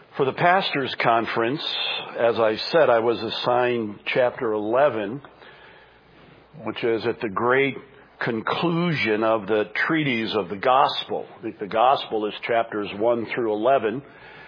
For the pastors' conference, as I said, I was assigned chapter 11, which is at the great conclusion of the treatise of the gospel. The gospel is chapters 1 through 11.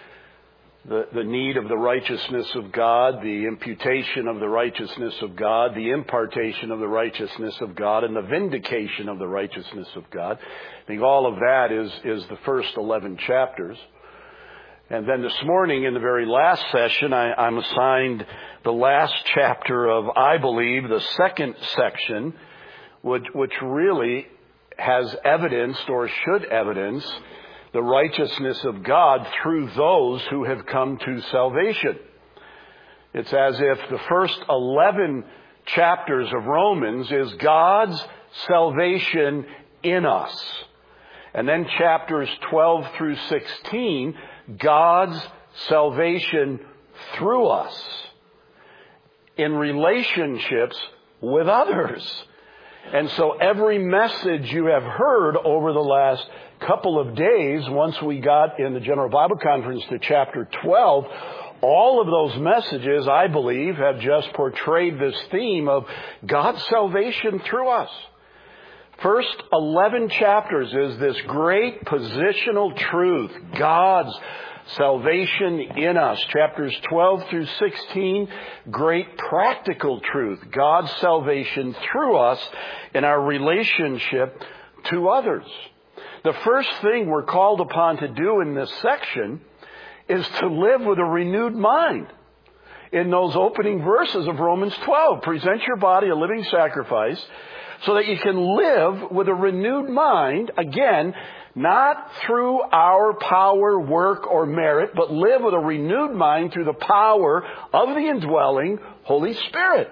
The need of the righteousness of God, the imputation of the righteousness of God, the impartation of the righteousness of God, and the vindication of the righteousness of God. I think all of that is the first 11 chapters. And then this morning, in the very last session, I'm assigned the last chapter of, I believe, the second section, which really has evidenced or should evidence the righteousness of God through those who have come to salvation. It's as if the first 11 chapters of Romans is God's salvation in us. And then chapters 12 through 16, God's salvation through us in relationships with others. And so every message you have heard over the last couple of days, once we got in the General Bible Conference to chapter 12, all of those messages, I believe, have just portrayed this theme of God's salvation through us. First 11 chapters is this great positional truth, God's salvation in us. Chapters 12 through 16, great practical truth, God's salvation through us in our relationship to others. The first thing we're called upon to do in this section is to live with a renewed mind. In those opening verses of Romans 12, present your body a living sacrifice so that you can live with a renewed mind, again, not through our power, work, or merit, but live with a renewed mind through the power of the indwelling Holy Spirit.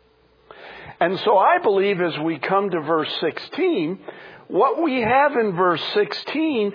And so I believe as we come to verse 16, what we have in verse 16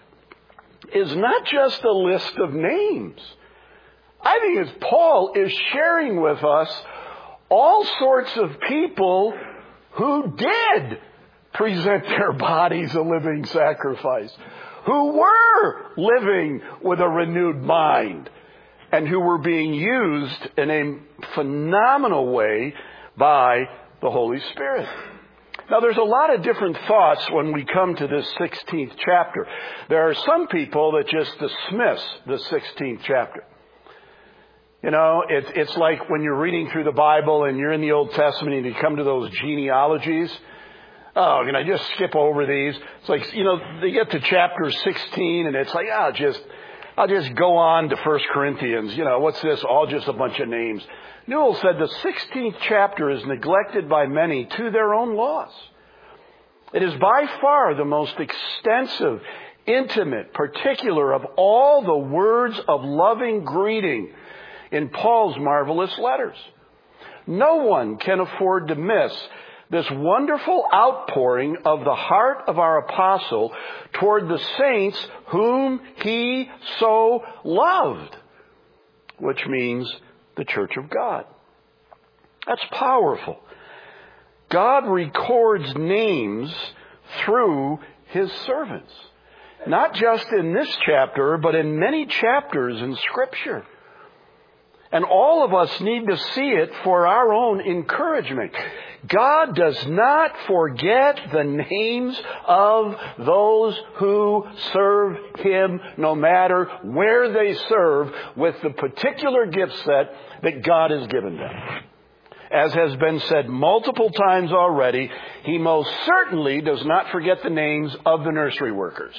is not just a list of names. I think as Paul is sharing with us all sorts of people who did present their bodies a living sacrifice, who were living with a renewed mind, and who were being used in a phenomenal way by the Holy Spirit. Now, there's a lot of different thoughts when we come to this 16th chapter. There are some people that just dismiss the 16th chapter. You know, it's like when you're reading through the Bible and you're in the Old Testament and you come to those genealogies. Oh, can I just skip over these? It's like, you know, they get to chapter 16 and it's like, I'll just go on to 1 Corinthians. You know, what's this? All just a bunch of names. Newell said the 16th chapter is neglected by many to their own loss. It is by far the most extensive, intimate, particular of all the words of loving greeting in Paul's marvelous letters. No one can afford to miss this wonderful outpouring of the heart of our apostle toward the saints whom he so loved, which means the church of God. That's powerful. God records names through his servants. Not just in this chapter, but in many chapters in Scripture. And all of us need to see it for our own encouragement. God does not forget the names of those who serve him, no matter where they serve, with the particular gift set that God has given them. As has been said multiple times already, he most certainly does not forget the names of the nursery workers.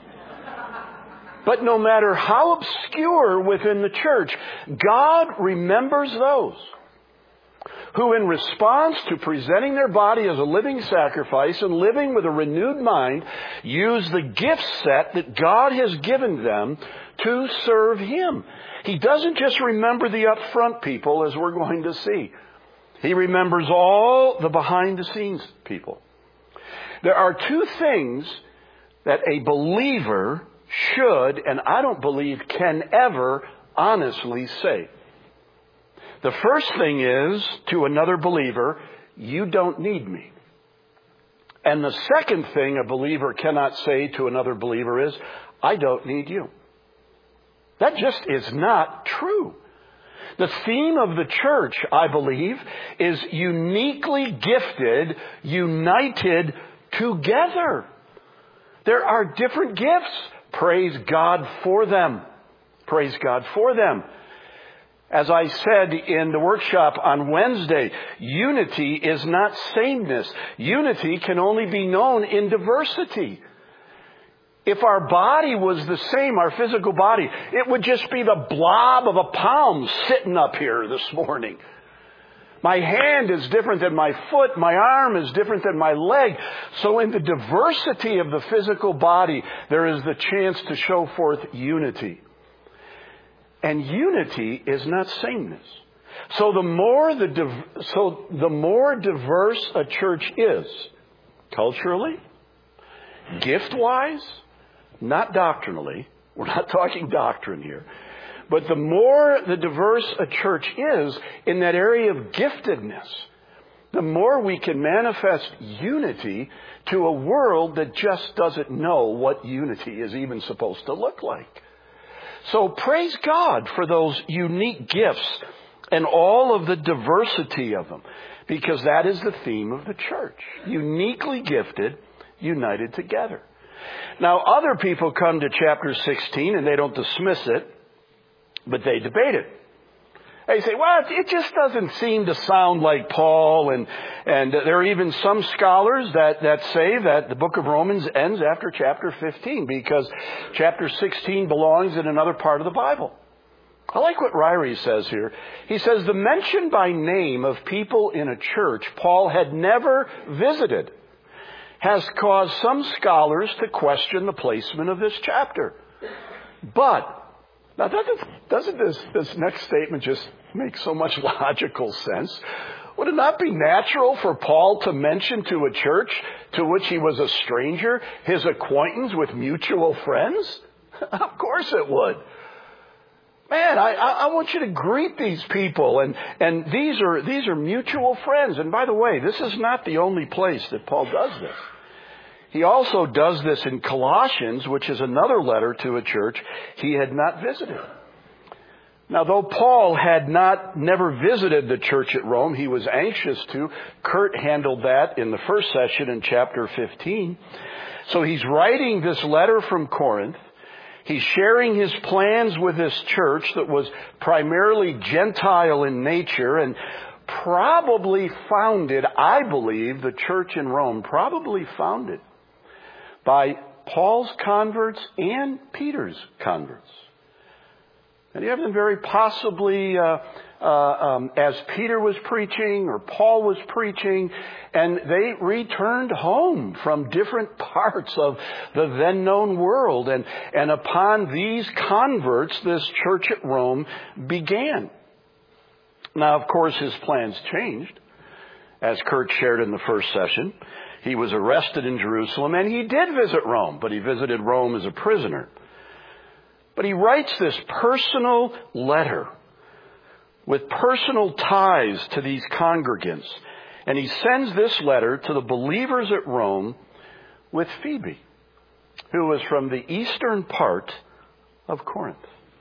But no matter how obscure within the church, God remembers those who, in response to presenting their body as a living sacrifice and living with a renewed mind, use the gift set that God has given them to serve him. He doesn't just remember the upfront people, as we're going to see. He remembers all the behind-the-scenes people. There are two things that a believer should, and I don't believe can ever honestly say. The first thing is, to another believer, you don't need me. And the second thing a believer cannot say to another believer is, I don't need you. That just is not true. The theme of the church, I believe, is uniquely gifted, united together. There are different gifts. Praise God for them. Praise God for them. As I said in the workshop on Wednesday, unity is not sameness. Unity can only be known in diversity. If our body was the same, our physical body, it would just be the blob of a palm sitting up here this morning. My hand is different than my foot. My arm is different than my leg. So in the diversity of the physical body, there is the chance to show forth unity. And unity is not sameness. So the more diverse a church is, culturally, gift-wise, not doctrinally, we're not talking doctrine here, but the more the diverse a church is in that area of giftedness, the more we can manifest unity to a world that just doesn't know what unity is even supposed to look like. So praise God for those unique gifts and all of the diversity of them, because that is the theme of the church. Uniquely gifted, united together. Now, other people come to chapter 16 and they don't dismiss it, but they debate it. They say, well, it just doesn't seem to sound like Paul. And there are even some scholars that say that the book of Romans ends after chapter 15 because chapter 16 belongs in another part of the Bible. I like what Ryrie says here. He says, the mention by name of people in a church Paul had never visited has caused some scholars to question the placement of this chapter. But now, doesn't this next statement just make so much logical sense? Would it not be natural for Paul to mention to a church to which he was a stranger his acquaintance with mutual friends? Of course it would. Man, I want you to greet these people, and these are mutual friends. And by the way, this is not the only place that Paul does this. He also does this in Colossians, which is another letter to a church he had not visited. Now, though Paul had never visited the church at Rome, he was anxious to. Kurt handled that in the first session in chapter 15. So he's writing this letter from Corinth. He's sharing his plans with this church that was primarily Gentile in nature and probably founded, I believe, the church in Rome, probably founded by Paul's converts and Peter's converts. And you have them very possibly as Peter was preaching or Paul was preaching, and they returned home from different parts of the then known world. And upon these converts, this church at Rome began. Now, of course, his plans changed, as Kurt shared in the first session. He was arrested in Jerusalem, and he did visit Rome, but he visited Rome as a prisoner. But he writes this personal letter with personal ties to these congregants. And he sends this letter to the believers at Rome with Phoebe, who was from the eastern part of Corinth.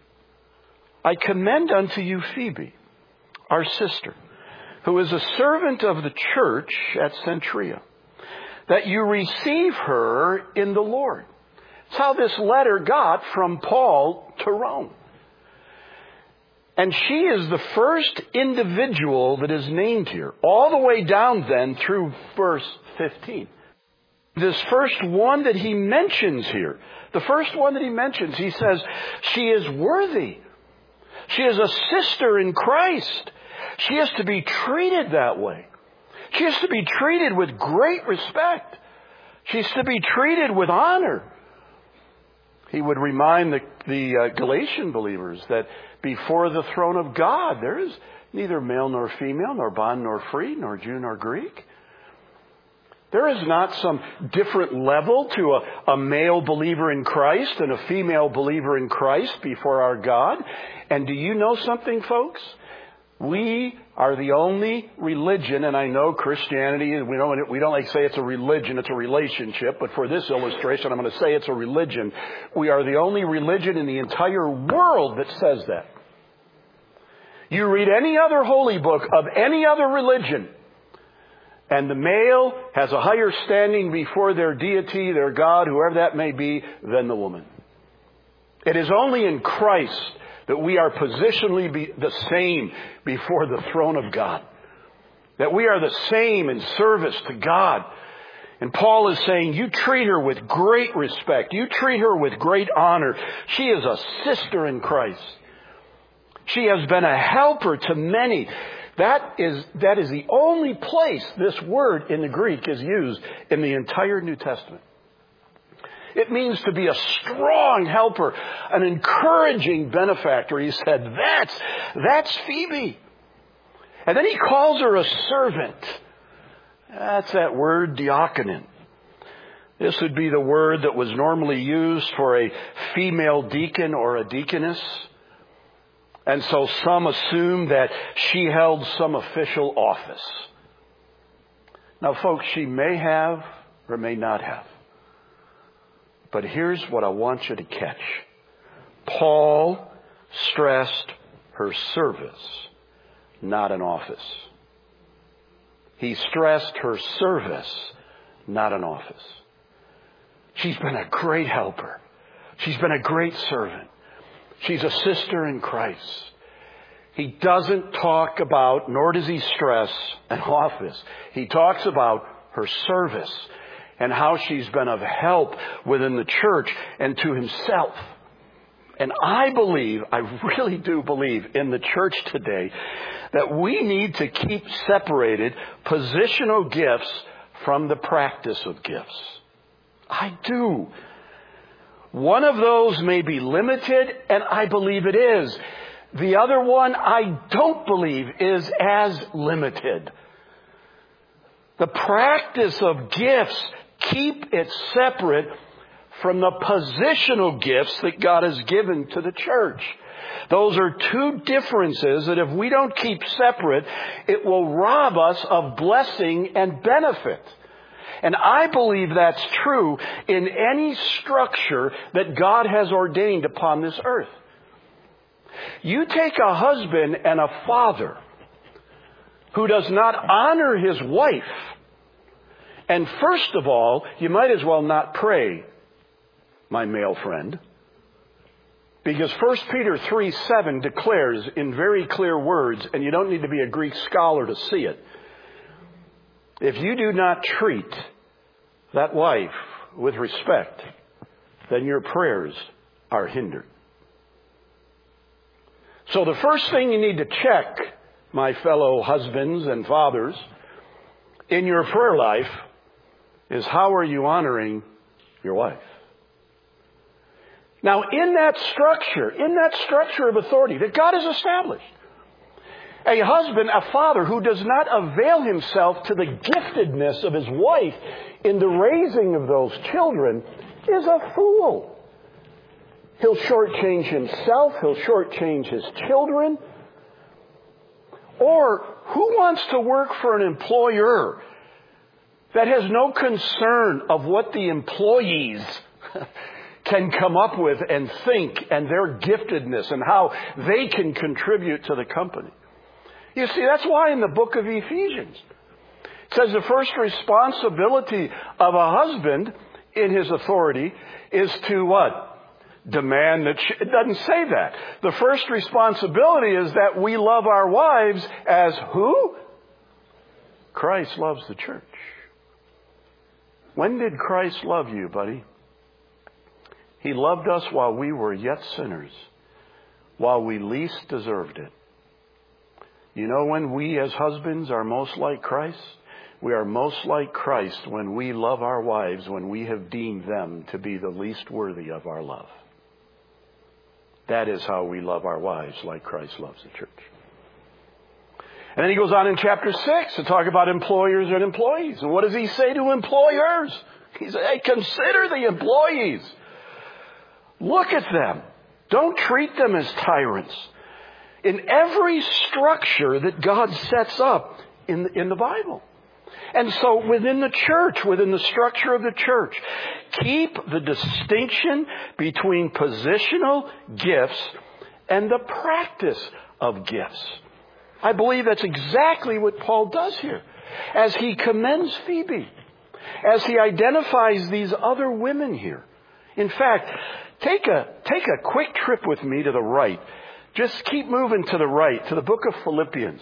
I commend unto you Phoebe, our sister, who is a servant of the church at Cenchrea, that you receive her in the Lord. That's how this letter got from Paul to Rome. And she is the first individual that is named here, all the way down then through verse 15. This first one that he mentions here, the first one that he mentions, he says, she is worthy. She is a sister in Christ. She is to be treated that way. She is to be treated with great respect. She's to be treated with honor. He would remind the Galatian believers that before the throne of God, there is neither male nor female, nor bond nor free, nor Jew nor Greek. There is not some different level to a male believer in Christ and a female believer in Christ before our God. And do you know something, folks? We are the only religion, and I know Christianity, we don't like to say it's a religion, it's a relationship, but for this illustration, I'm going to say it's a religion. We are the only religion in the entire world that says that. You read any other holy book of any other religion, and the male has a higher standing before their deity, their God, whoever that may be, than the woman. It is only in Christ that we are positionally the same before the throne of God. That we are the same in service to God. And Paul is saying, you treat her with great respect. You treat her with great honor. She is a sister in Christ. She has been a helper to many. That is the only place this word in the Greek is used in the entire New Testament. It means to be a strong helper, an encouraging benefactor. He said, that's Phoebe. And then he calls her a servant. That's that word diakonon. This would be the word that was normally used for a female deacon or a deaconess. And so some assume that she held some official office. Now, folks, she may have or may not have. But here's what I want you to catch. Paul stressed her service, not an office. He stressed her service, not an office. She's been a great helper. She's been a great servant. She's a sister in Christ. He doesn't talk about, nor does he stress, an office. He talks about her service and how she's been of help within the church and to himself. And I really do believe in the church today that we need to keep separated positional gifts from the practice of gifts. I do. One of those may be limited, and I believe it is. The other one I don't believe is as limited. The practice of gifts, keep it separate from the positional gifts that God has given to the church. Those are two differences that if we don't keep separate, it will rob us of blessing and benefit. And I believe that's true in any structure that God has ordained upon this earth. You take a husband and a father who does not honor his wife, and first of all, you might as well not pray, my male friend. Because 1 Peter 3:7 declares in very clear words, and you don't need to be a Greek scholar to see it, if you do not treat that wife with respect, then your prayers are hindered. So the first thing you need to check, my fellow husbands and fathers, in your prayer life is how are you honoring your wife? Now, in that structure of authority that God has established, a husband, a father who does not avail himself to the giftedness of his wife in the raising of those children is a fool. He'll shortchange himself. He'll shortchange his children. Or who wants to work for an employer that has no concern of what the employees can come up with and think and their giftedness and how they can contribute to the company? You see, that's why in the book of Ephesians, it says the first responsibility of a husband in his authority is to what? Demand that it doesn't say that. The first responsibility is that we love our wives as who? Christ loves the church. When did Christ love you, buddy? He loved us while we were yet sinners, while we least deserved it. You know when we as husbands are most like Christ? We are most like Christ when we love our wives, when we have deemed them to be the least worthy of our love. That is how we love our wives, like Christ loves the church. And then he goes on in chapter 6 to talk about employers and employees. And what does he say to employers? He says, hey, consider the employees. Look at them. Don't treat them as tyrants. in every structure that God sets up in the Bible. And so within the church, within the structure of the church, keep the distinction between positional gifts and the practice of gifts. I believe that's exactly what Paul does here. As he commends Phoebe, as he identifies these other women here. In fact, take a quick trip with me to the right. Just keep moving to the right, to the book of Philippians.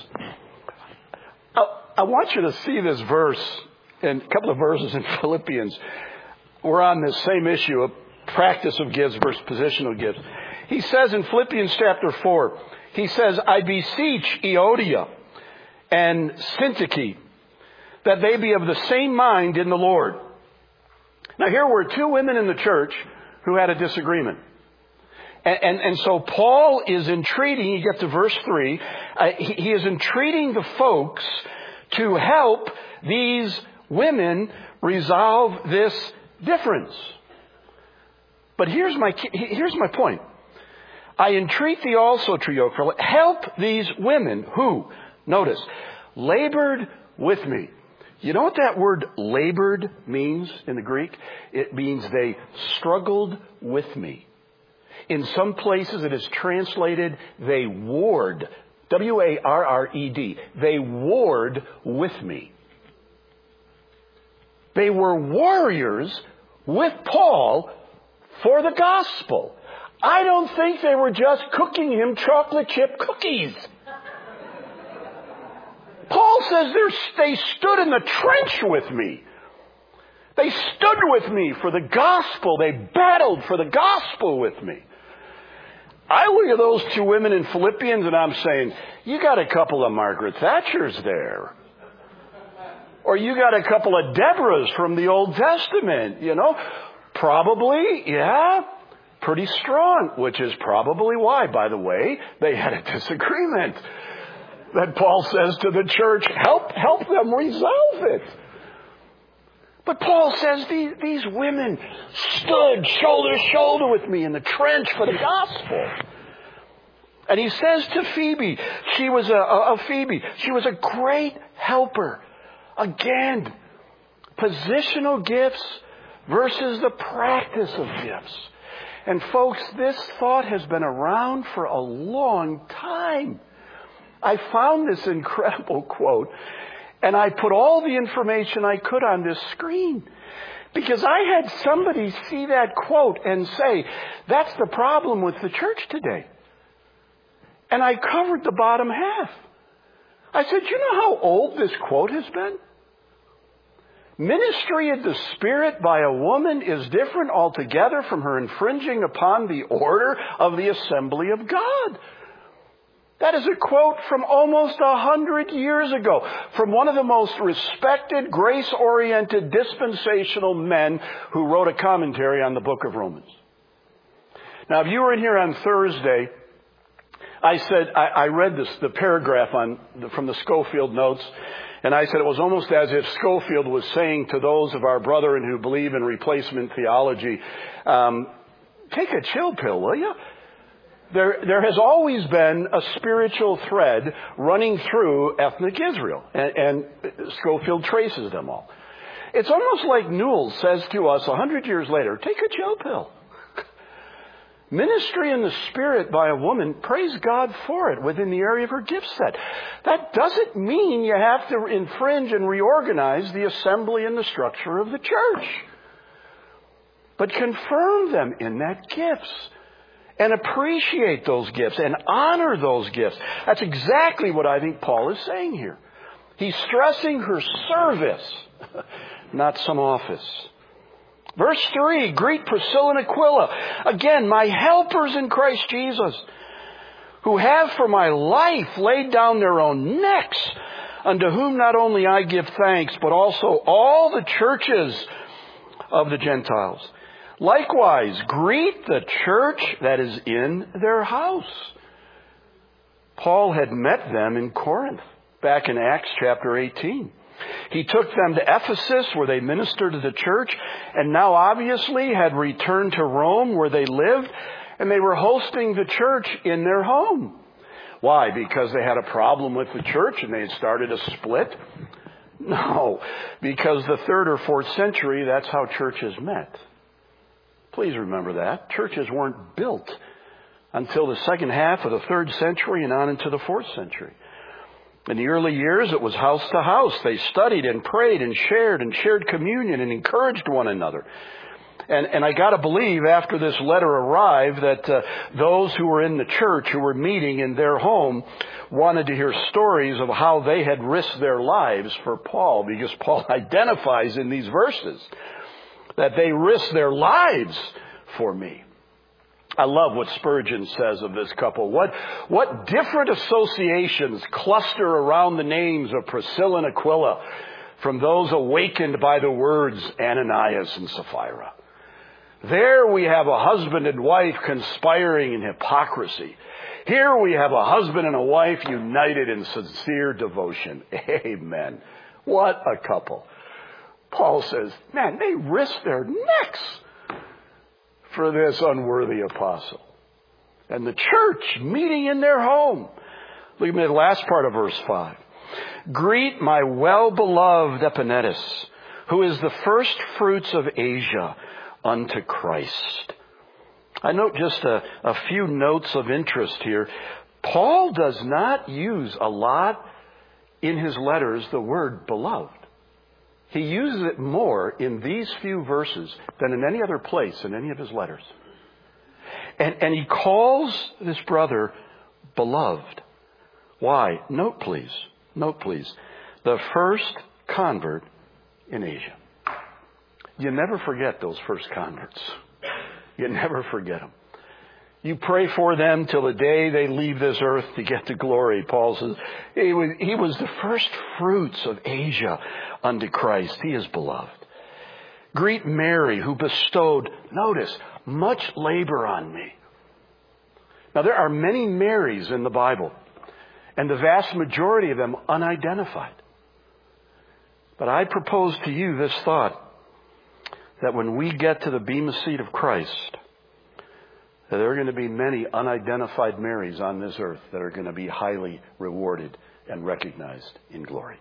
I want you to see this verse, and a couple of verses in Philippians. We're on this same issue of practice of gifts versus positional gifts. He says in Philippians chapter 4, he says, I beseech Euodia and Syntyche that they be of the same mind in the Lord. Now here were two women in the church who had a disagreement. And so Paul is entreating, you get to verse 3, he is entreating the folks to help these women resolve this difference. But here's my point. I entreat thee also, Triophila, help these women who, notice, labored with me. You know what that word labored means in the Greek? It means they struggled with me. In some places it is translated, they warred. W-A-R-R-E-D. They warred with me. They were warriors with Paul for the gospel. I don't think they were just cooking him chocolate chip cookies. Paul says they stood in the trench with me. They stood with me for the gospel. They battled for the gospel with me. I look at those two women in Philippians and I'm saying, you got a couple of Margaret Thatchers there. Or you got a couple of Deborahs from the Old Testament, you know. Probably, yeah, pretty strong, which is probably why, by the way, they had a disagreement. That Paul says to the church, help them resolve it. But Paul says these women stood shoulder to shoulder with me in the trench for the gospel. And he says to Phoebe, she was a great helper. Again, positional gifts versus the practice of gifts. And folks, this thought has been around for a long time. I found this incredible quote, and I put all the information I could on this screen. Because I had somebody see that quote and say, that's the problem with the church today. And I covered the bottom half. I said, you know how old this quote has been? Ministry of the Spirit by a woman is different altogether from her infringing upon the order of the assembly of God. That is a quote from almost 100 years ago from one of the most respected, grace-oriented, dispensational men who wrote a commentary on the book of Romans. Now, if you were in here on Thursday, I said, I read the paragraph from the Schofield notes, and I said it was almost as if Schofield was saying to those of our brethren who believe in replacement theology, take a chill pill, will you? There has always been a spiritual thread running through ethnic Israel, and Schofield traces them all. It's almost like Newell says to us 100 years later, take a chill pill. Ministry in the Spirit by a woman, praise God for it within the area of her gift set. That doesn't mean you have to infringe and reorganize the assembly and the structure of the church. But confirm them in that gifts. And appreciate those gifts and honor those gifts. That's exactly what I think Paul is saying here. He's stressing her service, not some office. Verse 3, greet Priscilla and Aquila. Again, my helpers in Christ Jesus, who have for my life laid down their own necks, unto whom not only I give thanks, but also all the churches of the Gentiles. Likewise, greet the church that is in their house. Paul had met them in Corinth, back in Acts chapter 18. He took them to Ephesus, where they ministered to the church, and now obviously had returned to Rome, where they lived, and they were hosting the church in their home. Why? Because they had a problem with the church and they had started a split? No, because the 3rd or 4th century, that's how churches met. Please remember that. Churches weren't built until the second half of the 3rd century and on into the 4th century. In the early years, it was house to house. They studied and prayed and shared communion and encouraged one another. And I got to believe after this letter arrived that those who were in the church, who were meeting in their home, wanted to hear stories of how they had risked their lives for Paul, because Paul identifies in these verses that they risked their lives for me. I love what Spurgeon says of this couple. What different associations cluster around the names of Priscilla and Aquila from those awakened by the words Ananias and Sapphira. There we have a husband and wife conspiring in hypocrisy. Here we have a husband and a wife united in sincere devotion. Amen. What a couple. Paul says, man, they risked their necks for this unworthy apostle. And the church meeting in their home. Look at the last part of verse 5. Greet my well-beloved Epaenetus, who is the first fruits of Asia unto Christ. I note just a few notes of interest here. Paul does not use a lot in his letters the word beloved. He uses it more in these few verses than in any other place in any of his letters. And he calls this brother beloved. Why? Note please. The first convert in Asia. You never forget those first converts. You never forget them. You pray for them till the day they leave this earth to get to glory. Paul says, he was the first fruits of Asia unto Christ. He is beloved. Greet Mary, who bestowed, notice, much labor on me. Now, there are many Marys in the Bible, and the vast majority of them unidentified. But I propose to you this thought, that when we get to the bema seat of Christ, that there are going to be many unidentified Marys on this earth that are going to be highly rewarded and recognized in glory.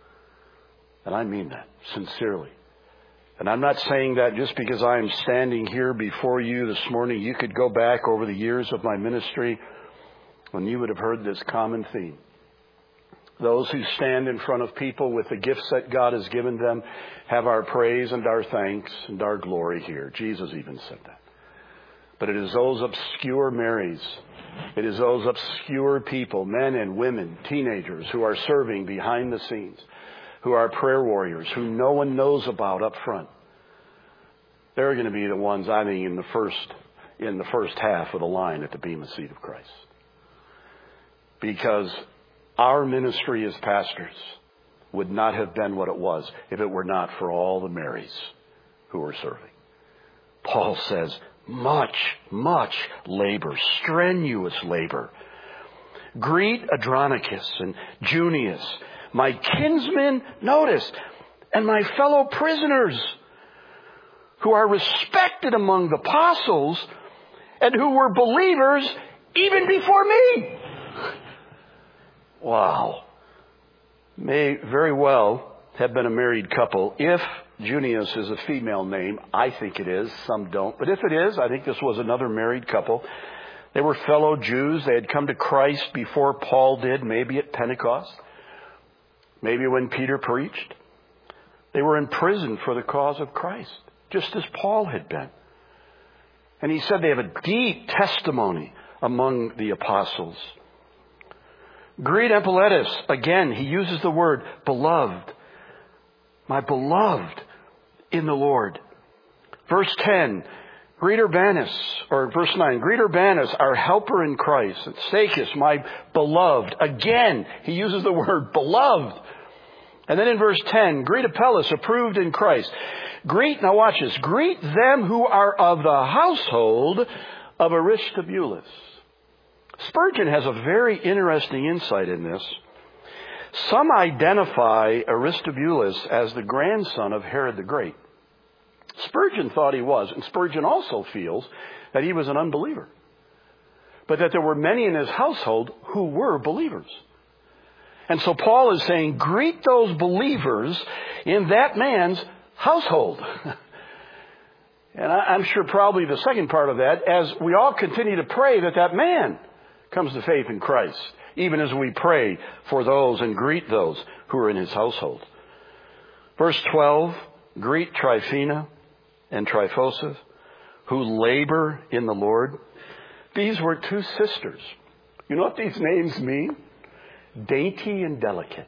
And I mean that sincerely. And I'm not saying that just because I am standing here before you this morning. You could go back over the years of my ministry and you would have heard this common theme. Those who stand in front of people with the gifts that God has given them have our praise and our thanks and our glory here. Jesus even said that. But it is those obscure Marys, it is those obscure people, men and women, teenagers, who are serving behind the scenes, who are prayer warriors, who no one knows about up front. They're going to be the ones, I think, in the first half of the line at the bema seat of Christ. Because our ministry as pastors would not have been what it was if it were not for all the Marys who were serving. Paul says, much labor, strenuous labor. Greet Andronicus and Junius, my kinsmen, notice, and my fellow prisoners, who are respected among the apostles and who were believers even before me. Wow. May very well have been a married couple. If Junius is a female name, I think it is. Some don't. But if it is, I think this was another married couple. They were fellow Jews. They had come to Christ before Paul did, maybe at Pentecost, maybe when Peter preached. They were in prison for the cause of Christ, just as Paul had been. And he said they have a deep testimony among the apostles. Greet Epaenetus. Again, he uses the word beloved. My beloved in the Lord. Verse 10, greet Urbanus, or verse 9, greet Urbanus, our helper in Christ. And Stachys, my beloved. Again, he uses the word beloved. And then in verse 10, greet Apelles, approved in Christ. Greet, now watch this, greet them who are of the household of Aristobulus. Spurgeon has a very interesting insight in this. Some identify Aristobulus as the grandson of Herod the Great. Spurgeon thought he was, and Spurgeon also feels that he was an unbeliever. but that there were many in his household who were believers. And so Paul is saying, greet those believers in that man's household. And I'm sure probably the second part of that, as we all continue to pray that that man comes to faith in Christ, even as we pray for those and greet those who are in his household. Verse 12, greet Tryphena and Tryphosa, who labor in the Lord. These were two sisters. You know what these names mean? Dainty and delicate.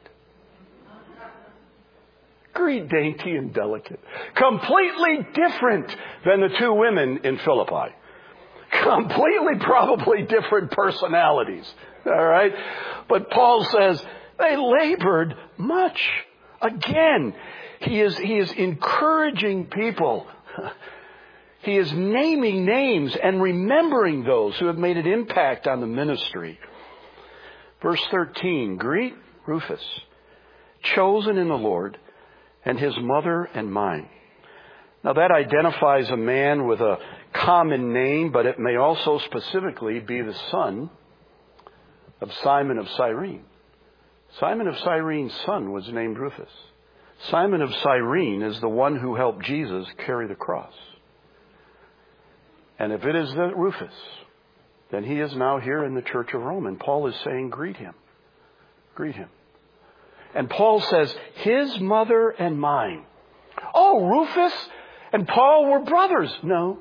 Greet dainty and delicate. Completely different than the two women in Philippi. Completely, probably different personalities. All right? But Paul says they labored much. Again, he is encouraging people. He is naming names and remembering those who have made an impact on the ministry. Verse 13, greet Rufus, chosen in the Lord, and his mother and mine. Now that identifies a man with a common name, but it may also specifically be the son of Simon of Cyrene. Simon of Cyrene's son was named Rufus. Simon of Cyrene is the one who helped Jesus carry the cross. And if it is the Rufus, then he is now here in the church of Rome. And Paul is saying, greet him. Greet him. And Paul says, his mother and mine. Oh, Rufus and Paul were brothers. No.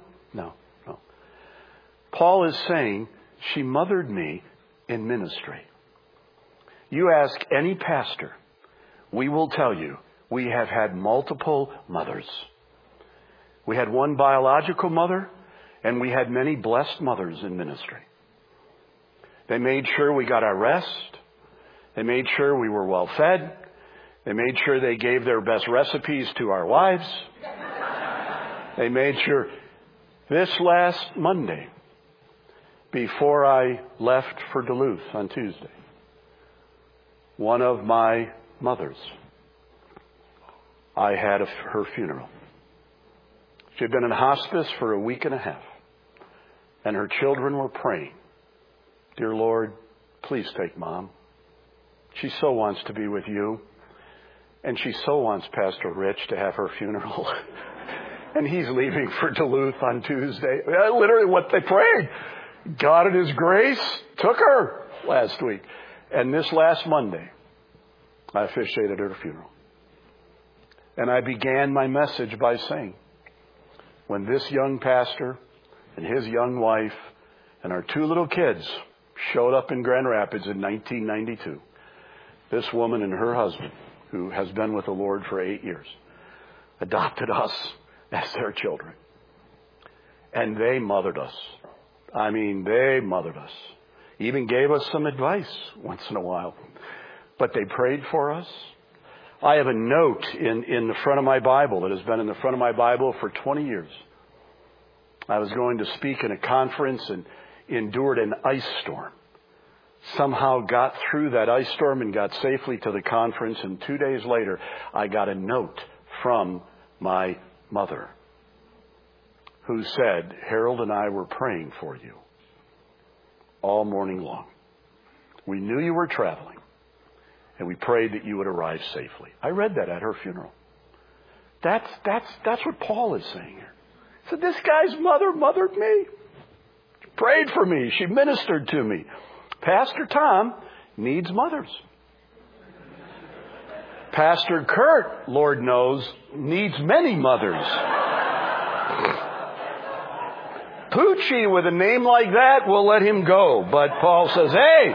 Paul is saying, she mothered me in ministry. You ask any pastor, we will tell you, we have had multiple mothers. We had one biological mother, and we had many blessed mothers in ministry. They made sure we got our rest. They made sure we were well fed. They made sure they gave their best recipes to our wives. They made sure. This last Monday, before I left for Duluth on Tuesday, one of my mothers, I had her funeral. She had been in hospice for a week and a half, and her children were praying, dear Lord, please take Mom. She so wants to be with you. And she so wants Pastor Rich to have her funeral. And he's leaving for Duluth on Tuesday. Literally what they prayed. God in His grace took her last week. And this last Monday, I officiated her funeral. And I began my message by saying, when this young pastor and his young wife and our two little kids showed up in Grand Rapids in 1992, this woman and her husband, who has been with the Lord for 8 years, adopted us as their children. And they mothered us. I mean, they mothered us. Even gave us some advice once in a while. But they prayed for us. I have a note in the front of my Bible that has been in the front of my Bible for 20 years. I was going to speak in a conference and endured an ice storm. Somehow got through that ice storm and got safely to the conference. And 2 days later, I got a note from my mother who said, Harold and I were praying for you all morning long. We knew you were traveling, and we prayed that you would arrive safely. I read that at her funeral. That's what Paul is saying here. He said, this guy's mother mothered me. She prayed for me. She ministered to me. Pastor Tom needs mothers. Pastor Kurt, Lord knows, needs many mothers. Poochie with a name like that, we'll let him go. But Paul says, hey,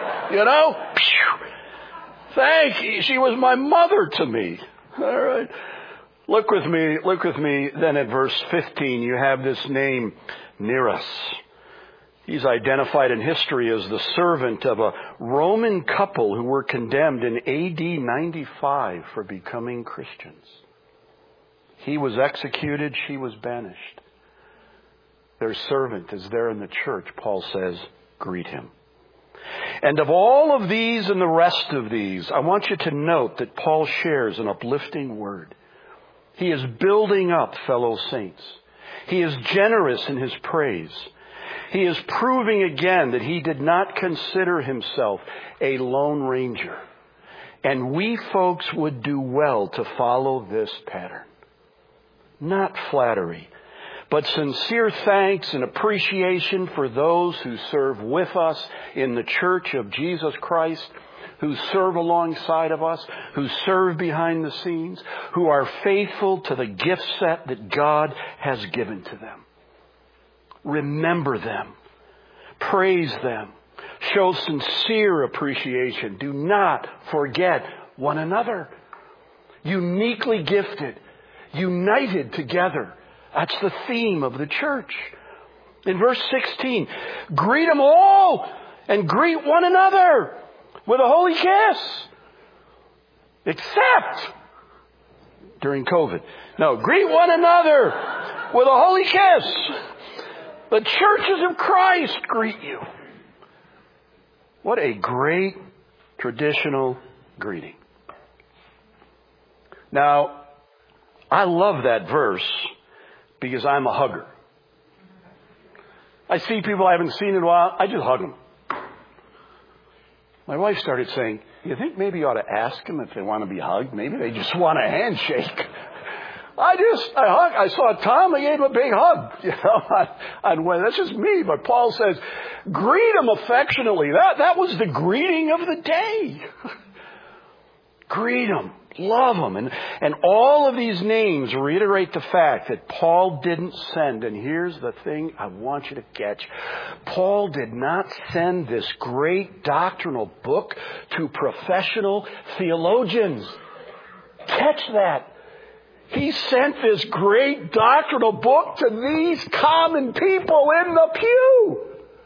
she was my mother to me. All right. Look with me then at verse 15. You have this name, Nereus. He's identified in history as the servant of a Roman couple who were condemned in AD 95 for becoming Christians. He was executed. She was banished. Their servant is there in the church. Paul says, greet him. And of all of these and the rest of these, I want you to note that Paul shares an uplifting word. He is building up fellow saints. He is generous in his praise. He is proving again that he did not consider himself a lone ranger. And we folks would do well to follow this pattern. Not flattery, but sincere thanks and appreciation for those who serve with us in the church of Jesus Christ, who serve alongside of us, who serve behind the scenes, who are faithful to the gift set that God has given to them. Remember them. Praise them. Show sincere appreciation. Do not forget one another. Uniquely gifted, united together. That's the theme of the church. In verse 16, greet them all and greet one another with a holy kiss. Except during COVID. No, greet one another with a holy kiss. The churches of Christ greet you. What a great traditional greeting. Now, I love that verse because I'm a hugger. I see people I haven't seen in a while, I just hug them. My wife started saying, you think maybe you ought to ask them if they want to be hugged? Maybe they just want a handshake. I saw Tom, I gave him a big hug. That's just me. But Paul says, greet them affectionately. That was the greeting of the day. Greet them. Love them. And all of these names reiterate the fact that Paul didn't send, and here's the thing I want you to catch. Paul did not send this great doctrinal book to professional theologians. Catch that. He sent this great doctrinal book to these common people in the pew.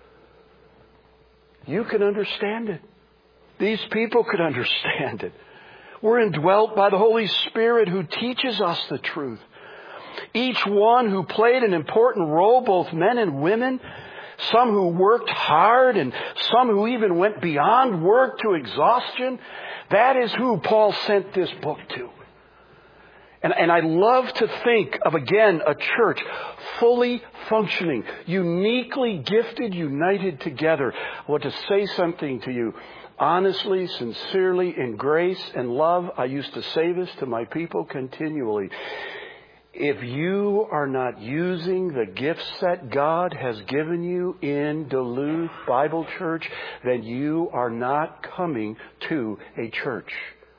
You can understand it. These people could understand it. We're indwelt by the Holy Spirit who teaches us the truth. Each one who played an important role, both men and women, some who worked hard and some who even went beyond work to exhaustion, that is who Paul sent this book to. And I love to think of, again, a church fully functioning, uniquely gifted, united together. I want to say something to you. Honestly, sincerely, in grace and love, I used to say this to my people continually. If you are not using the gift set God has given you in Duluth Bible Church, then you are not coming to a church.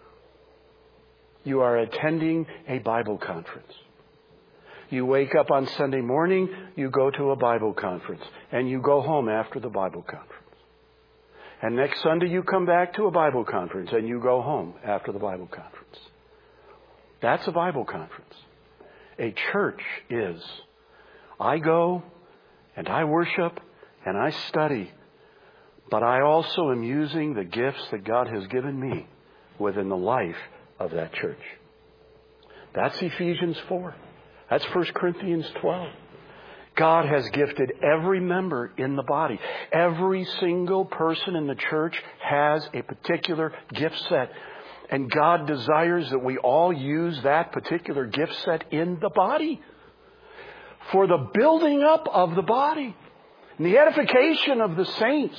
You are attending a Bible conference. You wake up on Sunday morning, you go to a Bible conference, and you go home after the Bible conference. And next Sunday you come back to a Bible conference, and you go home after the Bible conference. That's a Bible conference. A church is, I go, and I worship, and I study, but I also am using the gifts that God has given me within the life of that church. That's Ephesians 4. That's 1 Corinthians 12. God has gifted every member in the body. Every single person in the church has a particular gift set. And God desires that we all use that particular gift set in the body for the building up of the body and the edification of the saints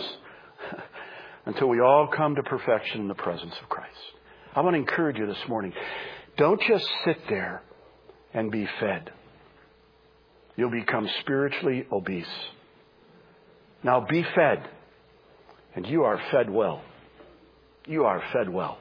until we all come to perfection in the presence of Christ. I want to encourage you this morning. Don't just sit there and be fed. You'll become spiritually obese. Now be fed. And you are fed well. You are fed well.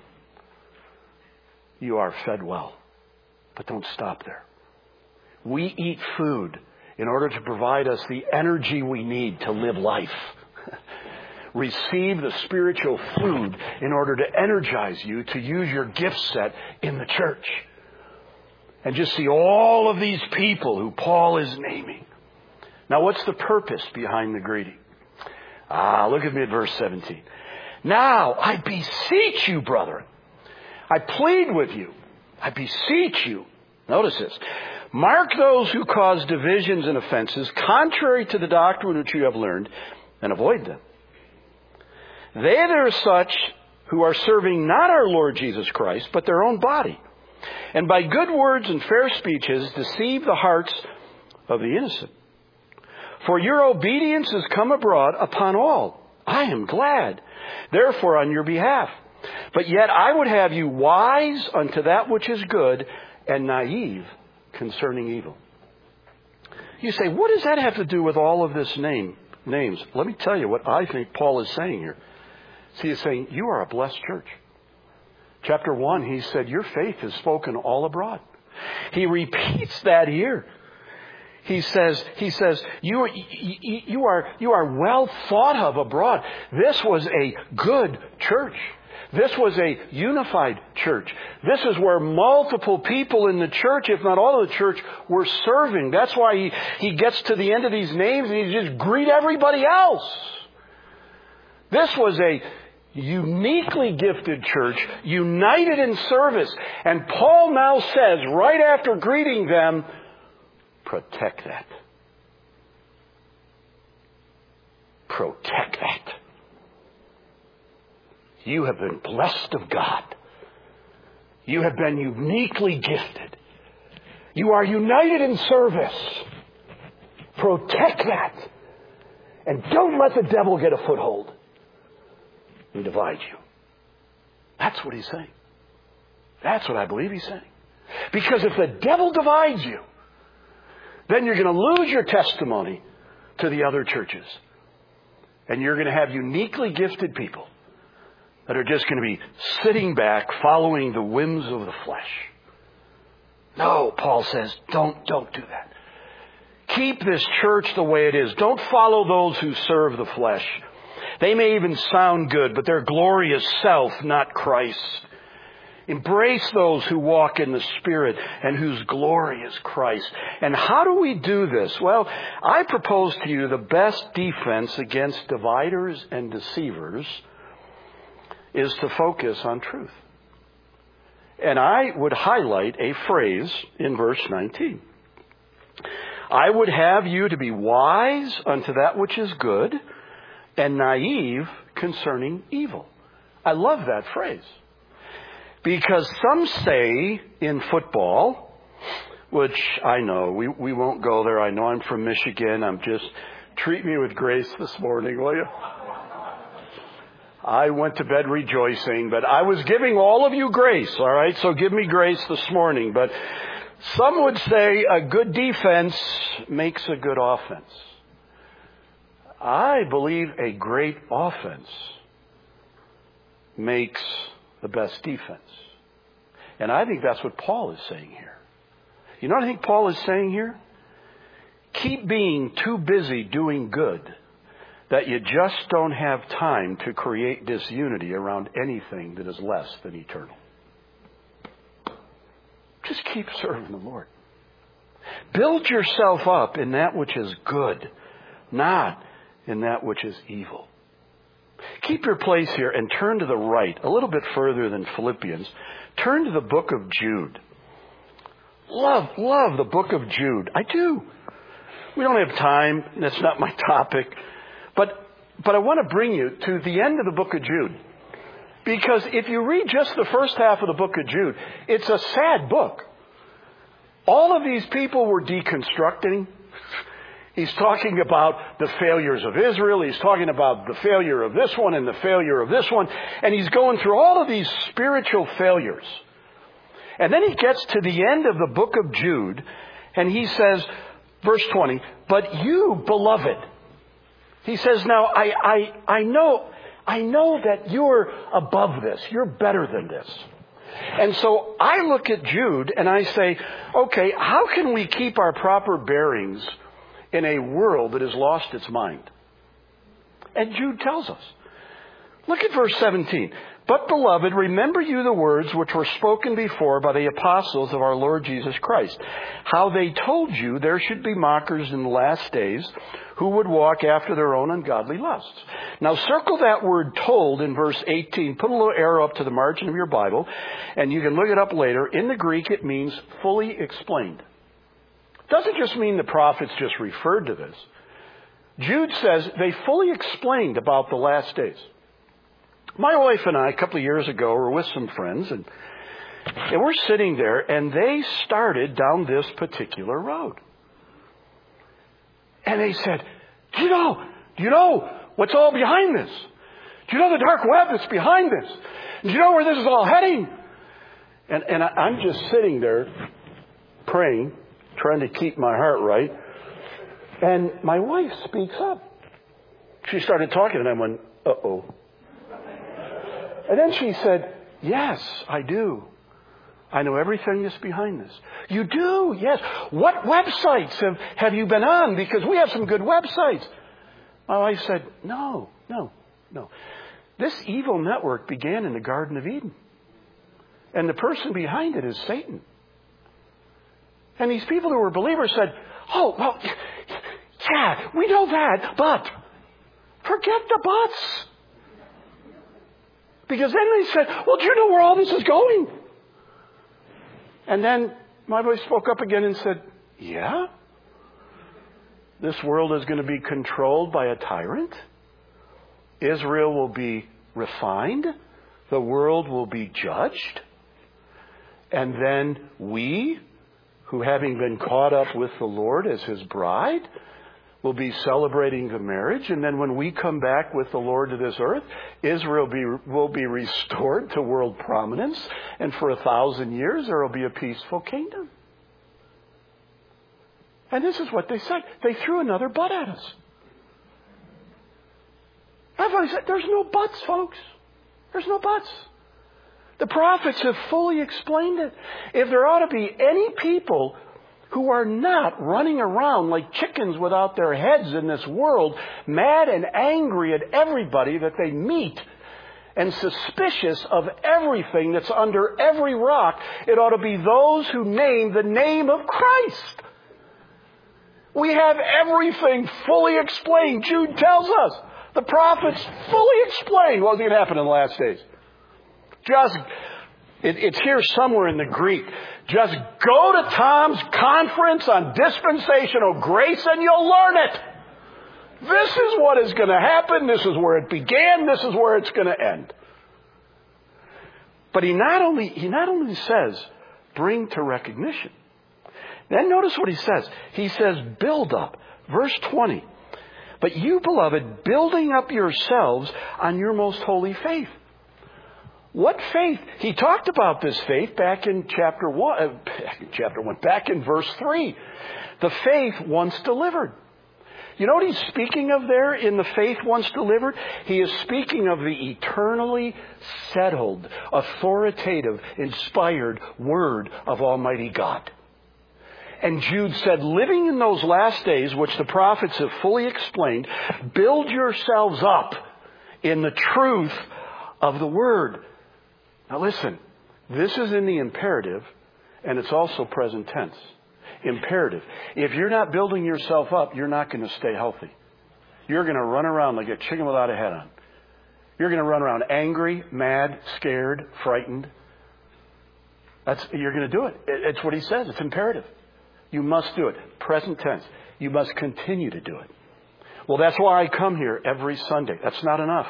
You are fed well. But don't stop there. We eat food in order to provide us the energy we need to live life. Receive the spiritual food in order to energize you to use your gift set in the church. And just see all of these people who Paul is naming. Now, what's the purpose behind the greeting? Look at me at verse 17. Now, I beseech you, brethren. I plead with you. I beseech you. Notice this. Mark those who cause divisions and offenses contrary to the doctrine which you have learned, and avoid them. They that are such who are serving not our Lord Jesus Christ, but their own body, and by good words and fair speeches deceive the hearts of the innocent. For your obedience has come abroad upon all. I am glad, therefore, on your behalf. But yet I would have you wise unto that which is good, and naive concerning evil. You say, what does that have to do with all of this names? Let me tell you what I think Paul is saying here. See, he's saying, you are a blessed church. Chapter 1, he said, your faith is spoken all abroad. He repeats that here. He says, you are well thought of abroad. This was a good church. This was a unified church. This is where multiple people in the church, if not all of the church, were serving. That's why he gets to the end of these names and he just greet everybody else. This was a uniquely gifted church, united in service. And Paul now says, right after greeting them, protect that. Protect that. You have been blessed of God. You have been uniquely gifted. You are united in service. Protect that. And don't let the devil get a foothold and divide you. That's what he's saying. That's what I believe he's saying. Because if the devil divides you, then you're going to lose your testimony to the other churches. And you're going to have uniquely gifted people that are just going to be sitting back following the whims of the flesh. No, Paul says, don't do that. Keep this church the way it is. Don't follow those who serve the flesh. They may even sound good, but they're glorious self, not Christ. Embrace those who walk in the Spirit and whose glory is Christ. And how do we do this? Well, I propose to you the best defense against dividers and deceivers is to focus on truth. And I would highlight a phrase in verse 19. I would have you to be wise unto that which is good, and naive concerning evil. I love that phrase. Because some say in football, which I know, we won't go there. I know I'm from Michigan. Treat me with grace this morning, will you? I went to bed rejoicing, but I was giving all of you grace, all right? So give me grace this morning. But some would say a good defense makes a good offense. I believe a great offense makes the best defense. And I think that's what Paul is saying here. You know what I think Paul is saying here? Keep being too busy doing good that you just don't have time to create disunity around anything that is less than eternal. Just keep serving the Lord. Build yourself up in that which is good, not in that which is evil. Keep your place here and turn to the right, a little bit further than Philippians. Turn to the book of Jude. Love the book of Jude. I do. We don't have time. That's not my topic. But I want to bring you to the end of the book of Jude. Because if you read just the first half of the book of Jude, it's a sad book. All of these people were deconstructing. He's talking about the failures of Israel. He's talking about the failure of this one and the failure of this one. And he's going through all of these spiritual failures. And then he gets to the end of the book of Jude, and he says, verse 20, but you, beloved, he says, now I know that you're above this. You're better than this. And so I look at Jude and I say, okay, how can we keep our proper bearings in a world that has lost its mind? And Jude tells us. Look at verse 17. But, beloved, remember you the words which were spoken before by the apostles of our Lord Jesus Christ, how they told you there should be mockers in the last days who would walk after their own ungodly lusts. Now, circle that word told in verse 18. Put a little arrow up to the margin of your Bible, and you can look it up later. In the Greek, it means fully explained. It doesn't just mean the prophets just referred to this. Jude says they fully explained about the last days. My wife and I, a couple of years ago, were with some friends, and we're sitting there, and they started down this particular road. And they said, do you know what's all behind this? Do you know the dark web that's behind this? Do you know where this is all heading? And I'm just sitting there praying, trying to keep my heart right. And my wife speaks up. She started talking and I went, uh-oh. And then she said, yes, I do. I know everything that's behind this. You do? Yes. What websites have you been on? Because we have some good websites. My wife said, no. This evil network began in the Garden of Eden. And the person behind it is Satan. And these people who were believers said, oh, well, yeah, we know that, but forget the buts. Because then they said, well, do you know where all this is going? And then my voice spoke up again and said, yeah? This world is going to be controlled by a tyrant. Israel will be refined. The world will be judged. And then we, who having been caught up with the Lord as His bride, will be celebrating the marriage. And then when we come back with the Lord to this earth, Israel will be restored to world prominence. And for 1,000 years, there will be a peaceful kingdom. And this is what they said. They threw another butt at us. Everybody said, there's no buts, folks. There's no buts. The prophets have fully explained it. If there ought to be any people who are not running around like chickens without their heads in this world, mad and angry at everybody that they meet, and suspicious of everything that's under every rock, it ought to be those who name the name of Christ. We have everything fully explained. Jude tells us. The prophets fully explained what was going to happen in the last days. It's here somewhere in the Greek. Just go to Tom's conference on dispensational grace and you'll learn it. This is what is going to happen. This is where it began. This is where it's going to end. But he not only says, bring to recognition. Then notice what he says. He says, build up. Verse 20. But you, beloved, building up yourselves on your most holy faith. What faith? He talked about this faith back in back in verse 3. The faith once delivered. You know what he's speaking of there in the faith once delivered? He is speaking of the eternally settled, authoritative, inspired Word of Almighty God. And Jude said, living in those last days, which the prophets have fully explained, build yourselves up in the truth of the Word. Now listen, this is in the imperative, and it's also present tense. Imperative. If you're not building yourself up, you're not going to stay healthy. You're going to run around like a chicken without a head on. You're going to run around angry, mad, scared, frightened. You're going to do it. It's what he says. It's imperative. You must do it. Present tense. You must continue to do it. Well, that's why I come here every Sunday. That's not enough.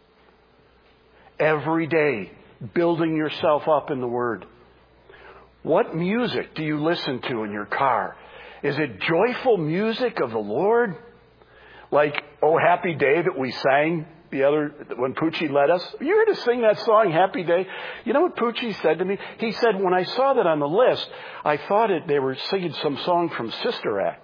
Every day, building yourself up in the Word. What music do you listen to in your car? Is it joyful music of the Lord? Like, Oh Happy Day that we sang when Poochie led us? You heard us sing that song, Happy Day? You know what Poochie said to me? He said, when I saw that on the list, I thought they were singing some song from Sister Act.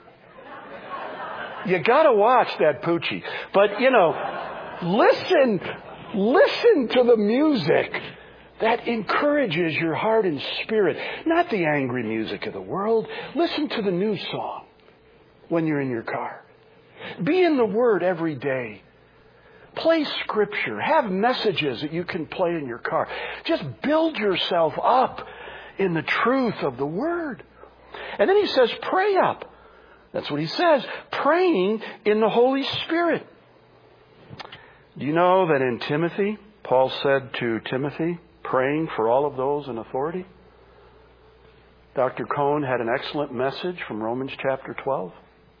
You gotta watch that, Poochie. But, listen to the music that encourages your heart and spirit. Not the angry music of the world. Listen to the new song when you're in your car. Be in the Word every day. Play Scripture. Have messages that you can play in your car. Just build yourself up in the truth of the Word. And then he says, pray up. That's what he says. Praying in the Holy Spirit. Do you know that in Timothy, Paul said to Timothy, praying for all of those in authority? Dr. Cohn had an excellent message from Romans chapter 12.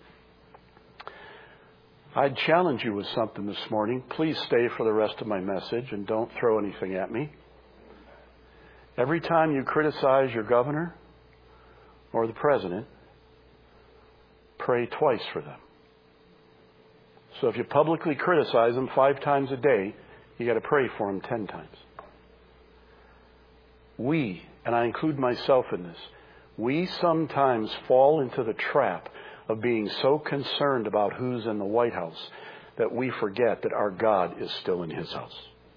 I'd challenge you with something this morning. Please stay for the rest of my message and don't throw anything at me. Every time you criticize your governor or the president, pray twice for them. So if you publicly criticize them 5 times a day, you got to pray for them 10 times. We, and I include myself in this, we sometimes fall into the trap of being so concerned about who's in the White House that we forget that our God is still in His house.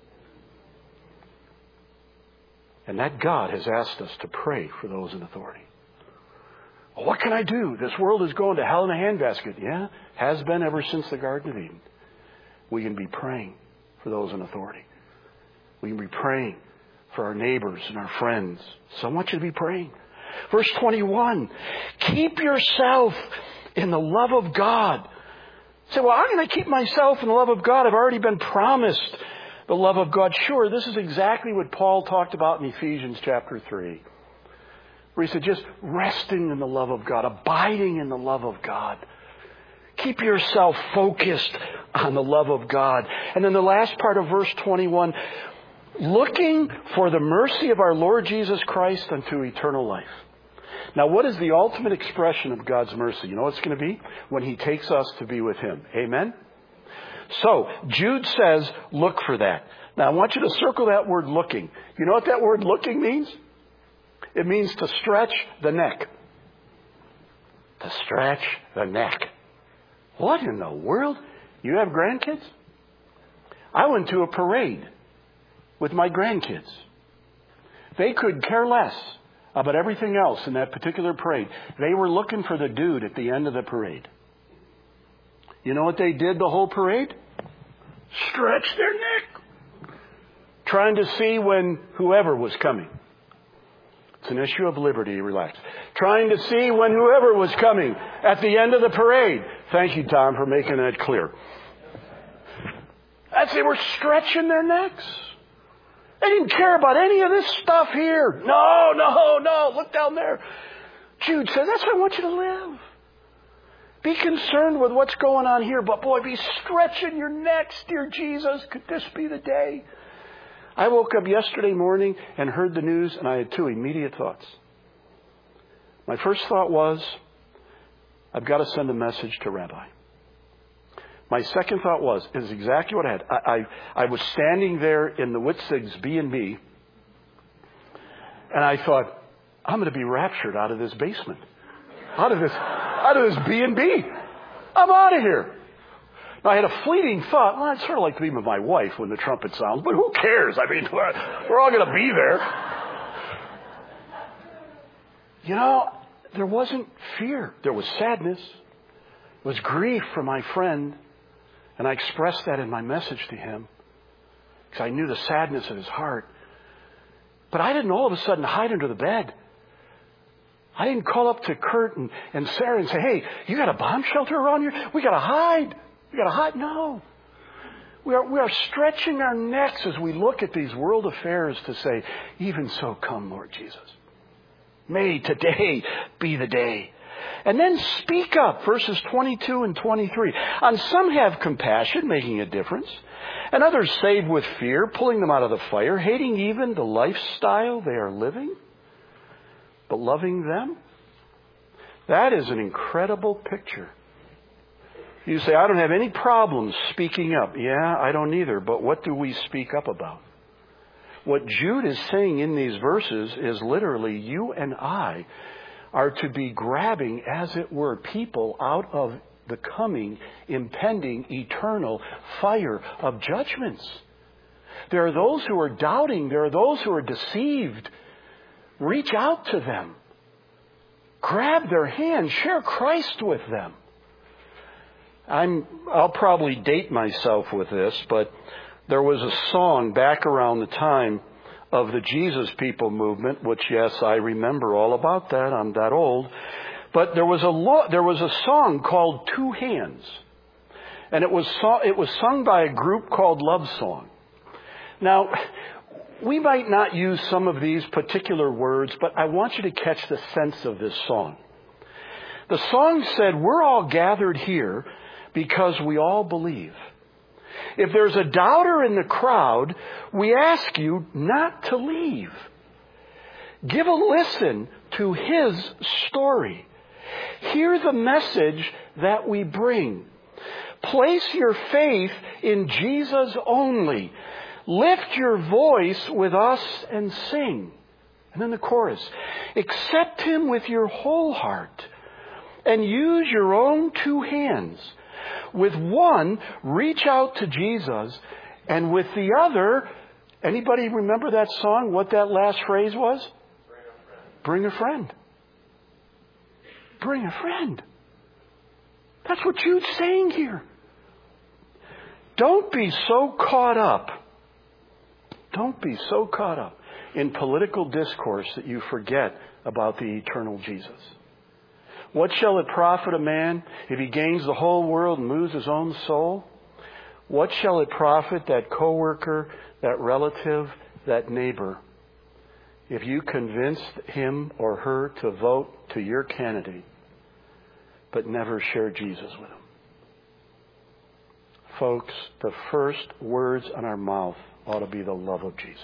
And that God has asked us to pray for those in authority. Well, what can I do? This world is going to hell in a handbasket. Yeah, has been ever since the Garden of Eden. We can be praying for those in authority. We can be praying for our neighbors and our friends. So I want you to be praying. Verse 21, keep yourself in the love of God. Say, well, I'm going to keep myself in the love of God. I've already been promised the love of God. Sure, this is exactly what Paul talked about in Ephesians chapter 3. Where he said, just resting in the love of God, abiding in the love of God. Keep yourself focused on the love of God. And then the last part of verse 21, looking for the mercy of our Lord Jesus Christ unto eternal life. Now, what is the ultimate expression of God's mercy? You know what it's going to be? When He takes us to be with Him. Amen? So, Jude says, look for that. Now, I want you to circle that word looking. You know what that word looking means? It means to stretch the neck. To stretch the neck. What in the world? You have grandkids? I went to a parade with my grandkids. They could care less about everything else in that particular parade. They were looking for the dude at the end of the parade. You know what they did the whole parade? Stretch their neck. Trying to see when whoever was coming. It's an issue of liberty, relax. Trying to see when whoever was coming at the end of the parade. Thank you, Tom, for making that clear. They were stretching their necks. They didn't care about any of this stuff here. No. Look down there. Jude says, that's how I want you to live. Be concerned with what's going on here, but boy, be stretching your necks, dear Jesus. Could this be the day? I woke up yesterday morning and heard the news, and I had 2 immediate thoughts. My first thought was, I've got to send a message to Rabbi. My second thought is exactly what I had. I was standing there in the Witzig's B&B, and I thought, I'm going to be raptured out of this basement, out of this B&B. I'm out of here. Now, I had a fleeting thought, well, I'd sort of like to be with my wife when the trumpet sounds, but who cares? I mean, we're all going to be there. You know, there wasn't fear. There was sadness. It was grief for my friend. And I expressed that in my message to him because I knew the sadness of his heart. But I didn't all of a sudden hide under the bed. I didn't call up to Kurt and Sarah and say, hey, you got a bomb shelter around here? We got to hide. We got to hide. No. We are stretching our necks as we look at these world affairs to say, even so, come, Lord Jesus. May today be the day. And then speak up, verses 22 and 23. On some have compassion, making a difference. And others save with fear, pulling them out of the fire, hating even the lifestyle they are living, but loving them. That is an incredible picture. You say, I don't have any problems speaking up. Yeah, I don't either. But what do we speak up about? What Jude is saying in these verses is literally you and I are to be grabbing, as it were, people out of the coming, impending, eternal fire of judgments. There are those who are doubting. There are those who are deceived. Reach out to them. Grab their hand. Share Christ with them. I'll probably date myself with this, but there was a song back around the time of the Jesus People movement, which, yes, I remember all about that. I'm that old. But there was a song called Two Hands. And it was sung by a group called Love Song. Now, we might not use some of these particular words, but I want you to catch the sense of this song. The song said, we're all gathered here because we all believe. If there's a doubter in the crowd, we ask you not to leave. Give a listen to his story. Hear the message that we bring. Place your faith in Jesus only. Lift your voice with us and sing. And then the chorus. Accept Him with your whole heart and use your own two hands. With one, reach out to Jesus, and with the other, anybody remember that song? What that last phrase was? Bring a friend. Bring a friend. That's what Jude's saying here. Don't be so caught up. Don't be so caught up in political discourse that you forget about the eternal Jesus. What shall it profit a man if he gains the whole world and lose his own soul? What shall it profit that coworker, that relative, that neighbor, if you convinced him or her to vote to your candidate, but never share Jesus with him? Folks, the first words on our mouth ought to be the love of Jesus.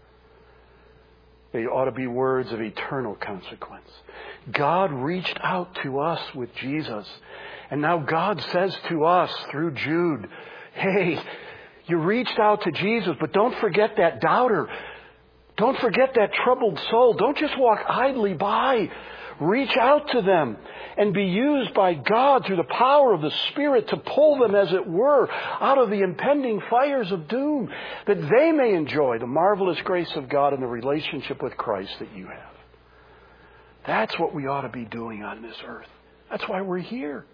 They ought to be words of eternal consequence. God reached out to us with Jesus. And now God says to us through Jude, hey, you reached out to Jesus, but don't forget that doubter. Don't forget that troubled soul. Don't just walk idly by. Reach out to them and be used by God through the power of the Spirit to pull them, as it were, out of the impending fires of doom, that they may enjoy the marvelous grace of God and the relationship with Christ that you have. That's what we ought to be doing on this earth. That's why we're here.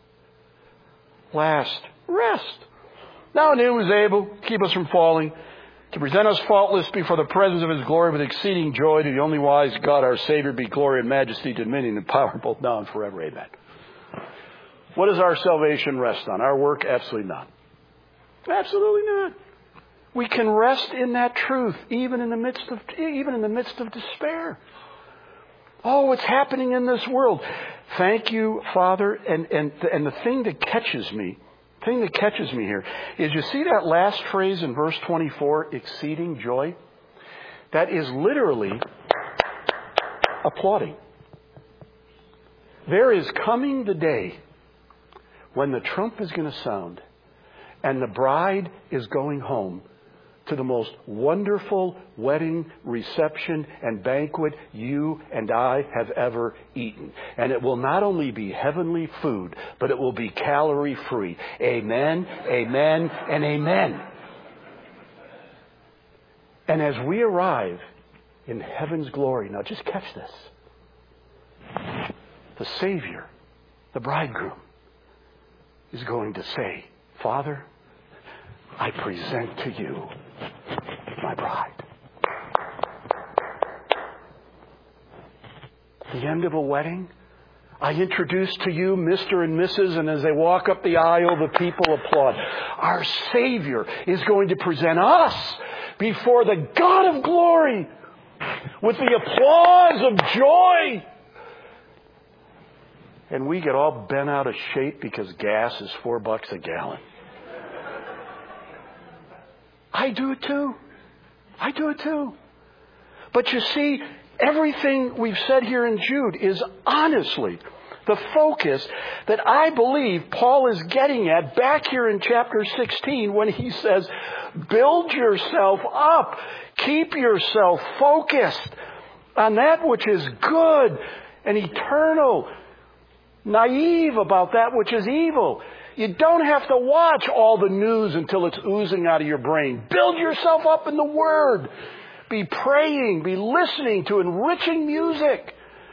Last, rest. Now and who is able to keep us from falling, to present us faultless before the presence of His glory with exceeding joy. To the only wise God, our Savior, be glory and majesty, dominion and power, both now and forever. Amen. What does our salvation rest on? Our work? Absolutely not. Absolutely not. We can rest in that truth, even in the midst of despair. Oh, what's happening in this world? Thank you, Father. And the thing that catches me here is, you see that last phrase in verse 24, exceeding joy? That is literally applauding. There is coming the day when the trump is going to sound and the bride is going home to the most wonderful wedding reception and banquet you and I have ever eaten. And it will not only be heavenly food, but it will be calorie-free. Amen, amen, and amen. And as we arrive in heaven's glory, now just catch this. The Savior, the bridegroom, is going to say, Father, I present to you my bride. The end of a wedding, I introduce to you Mr. and Mrs., and as they walk up the aisle, the people applaud. Our Savior is going to present us before the God of glory with the applause of joy. And we get all bent out of shape because gas is $4 a gallon. I do it too. I do it too. But you see, everything we've said here in Jude is honestly the focus that I believe Paul is getting at back here in chapter 16 when he says, build yourself up. Keep yourself focused on that which is good and eternal. Naive about that which is evil. You don't have to watch all the news until it's oozing out of your brain. Build yourself up in the Word. Be praying. Be listening to enriching music.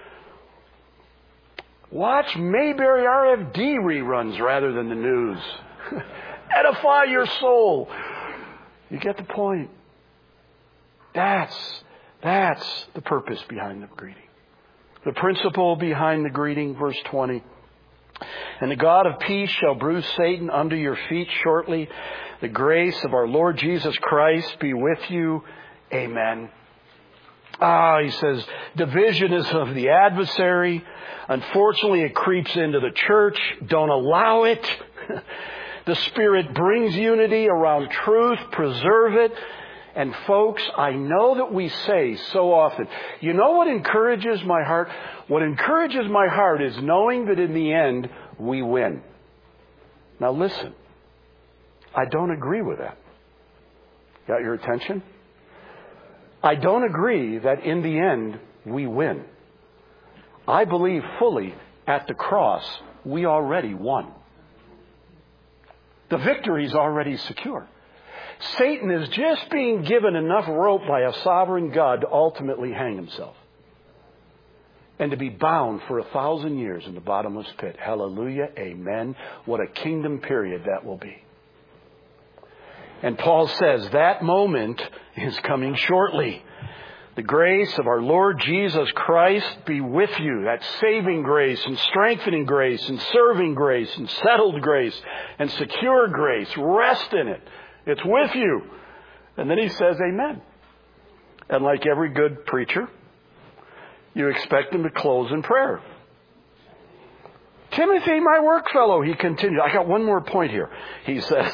Watch Mayberry RFD reruns rather than the news. Edify your soul. You get the point. That's the purpose behind the greeting. The principle behind the greeting, verse 20. And the God of peace shall bruise Satan under your feet shortly. The grace of our Lord Jesus Christ be with you. Amen. He says, division is of the adversary. Unfortunately, it creeps into the church. Don't allow it. The Spirit brings unity around truth. Preserve it. And folks, I know that we say so often, you know what encourages my heart? What encourages my heart is knowing that in the end, we win. Now listen, I don't agree with that. Got your attention? I don't agree that in the end, we win. I believe fully at the cross, we already won. The victory is already secure. Satan is just being given enough rope by a sovereign God to ultimately hang himself. And to be bound for 1,000 years in the bottomless pit. Hallelujah. Amen. What a kingdom period that will be. And Paul says that moment is coming shortly. The grace of our Lord Jesus Christ be with you. That saving grace and strengthening grace and serving grace and settled grace and secure grace. Rest in it. It's with you. And then he says amen. And like every good preacher, you expect him to close in prayer. Timothy, my work fellow, he continued. I got one more point here. He says,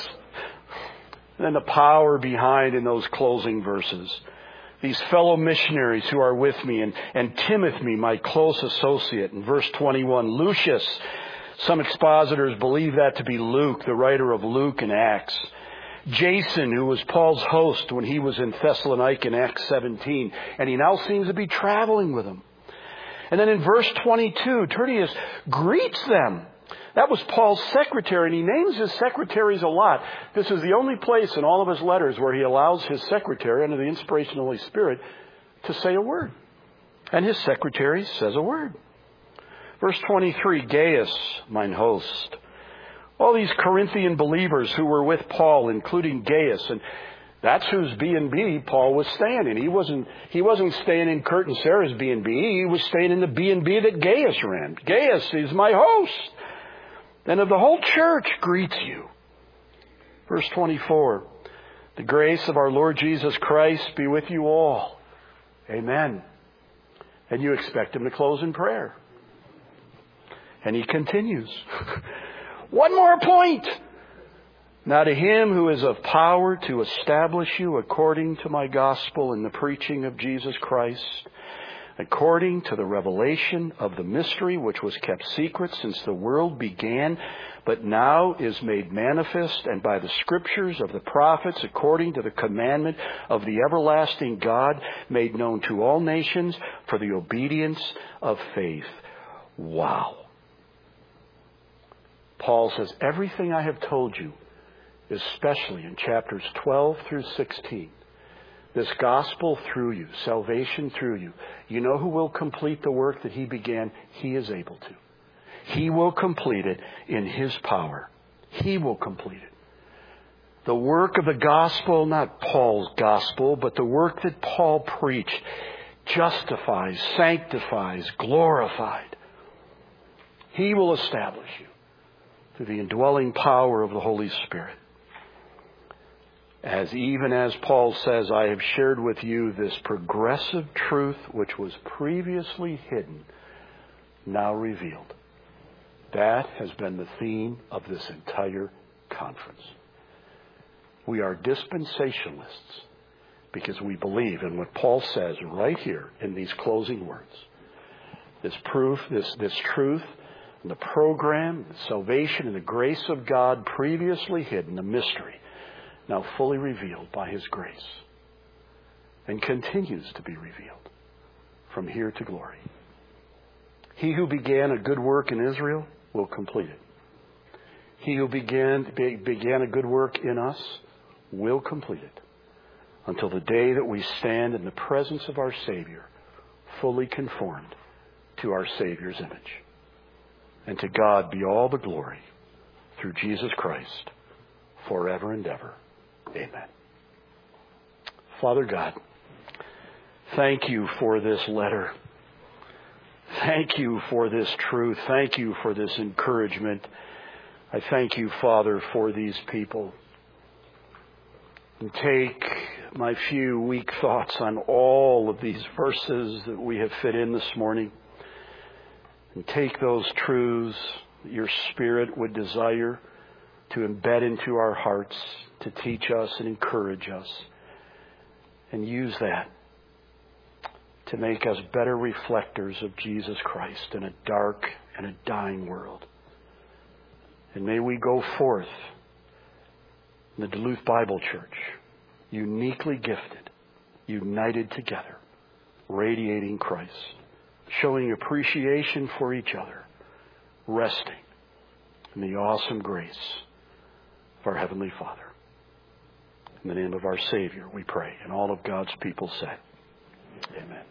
and the power behind in those closing verses. These fellow missionaries who are with me, and Timothy, my close associate. In verse 21, Lucius. Some expositors believe that to be Luke, the writer of Luke and Acts. Jason, who was Paul's host when he was in Thessalonica in Acts 17. And he now seems to be traveling with them. And then in verse 22, Tertius greets them. That was Paul's secretary, and he names his secretaries a lot. This is the only place in all of his letters where he allows his secretary, under the inspiration of the Holy Spirit, to say a word. And his secretary says a word. Verse 23, Gaius, mine host. All these Corinthian believers who were with Paul, including Gaius, and that's whose B&B Paul was staying in. He wasn't staying in Kurt and Sarah's B&B. He was staying in the B&B that Gaius ran. Gaius is my host. And of the whole church greets you. Verse 24. The grace of our Lord Jesus Christ be with you all. Amen. And you expect him to close in prayer. And he continues. One more point. Now to him who is of power to establish you according to my gospel in the preaching of Jesus Christ, according to the revelation of the mystery which was kept secret since the world began, but now is made manifest, and by the scriptures of the prophets, according to the commandment of the everlasting God, made known to all nations for the obedience of faith. Wow. Paul says, everything I have told you, especially in chapters 12 through 16, this gospel through you, salvation through you. You know who will complete the work that he began? He is able to. He will complete it in his power. He will complete it. The work of the gospel, not Paul's gospel, but the work that Paul preached, justifies, sanctifies, glorified. He will establish you through the indwelling power of the Holy Spirit. Even as Paul says, I have shared with you this progressive truth which was previously hidden, now revealed. That has been the theme of this entire conference. We are dispensationalists because we believe in what Paul says right here in these closing words. This proof, this truth, and the program, the salvation and the grace of God previously hidden, the mystery, now fully revealed by his grace, and continues to be revealed from here to glory. He who began a good work in Israel will complete it. He who began a good work in us will complete it until the day that we stand in the presence of our Savior, fully conformed to our Savior's image. And to God be all the glory through Jesus Christ forever and ever. Amen. Father God, thank you for this letter. Thank you for this truth. Thank you for this encouragement. I thank you, Father, for these people. And take my few weak thoughts on all of these verses that we have fit in this morning, and take those truths that your Spirit would desire to embed into our hearts, to teach us and encourage us, and use that to make us better reflectors of Jesus Christ in a dark and a dying world. And may we go forth in the Duluth Bible Church, uniquely gifted, united together, radiating Christ, showing appreciation for each other, resting in the awesome grace of our Heavenly Father. In the name of our Savior, we pray. And all of God's people say, amen.